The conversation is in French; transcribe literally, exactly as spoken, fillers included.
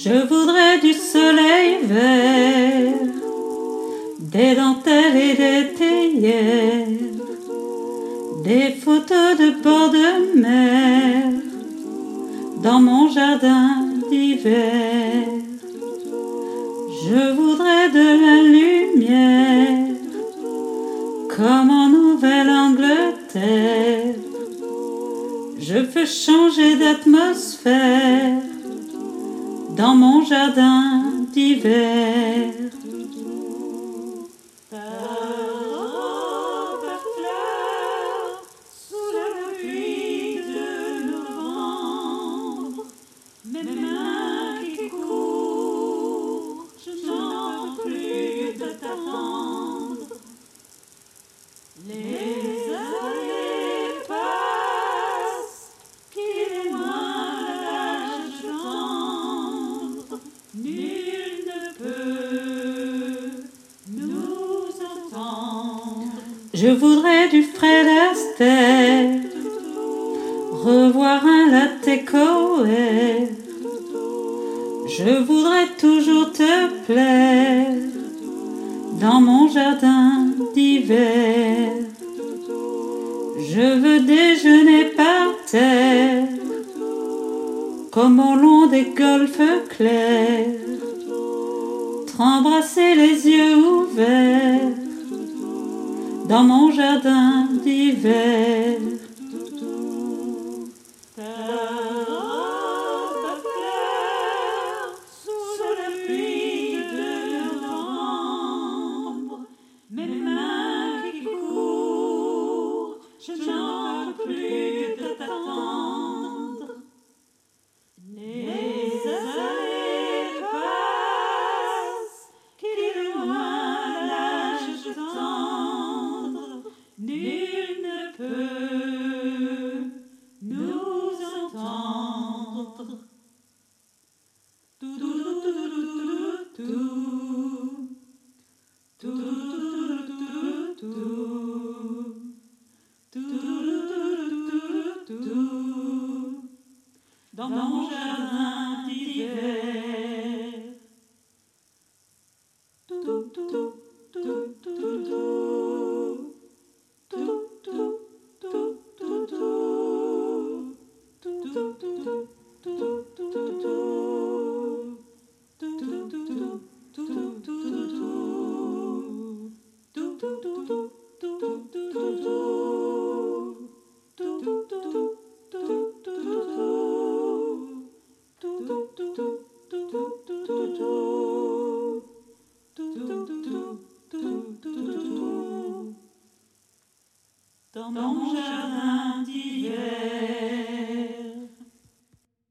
Je voudrais du soleil vert, des dentelles et des théières, des photos de bord de mer dans mon jardin d'hiver. Je voudrais de la lumière comme en Nouvelle-Angleterre. Je veux changer d'atmosphère dans mon jardin d'hiver. Ta robe à fleurs sous la pluie de novembre, mes mains qui courent, je n'en peux plus de t'attendre. Les années passent, qu'il est moins l'âge tendre, nul ne peut nous entendre. Je voudrais du Fred Astaire, revoir un latte Coër. Je voudrais toujours te plaire dans mon jardin d'hiver. Je veux déjeuner par terre comme au long des golfes clairs, t'embrasser les yeux ouverts dans mon jardin d'hiver. Ta robe à fleurs sous la pluie de novembre, mes mains qui courent, je n'en peux plus de t'attendre. Les années passent, qu'il est loin l'âge tendre, nul ne peut nous entendre. Tout, tout, tout, tout, tout, tout, dans mon jardin d'hiver. Tout, tout, tout, tout, tout, tout, tout, tout, dans mon jardin.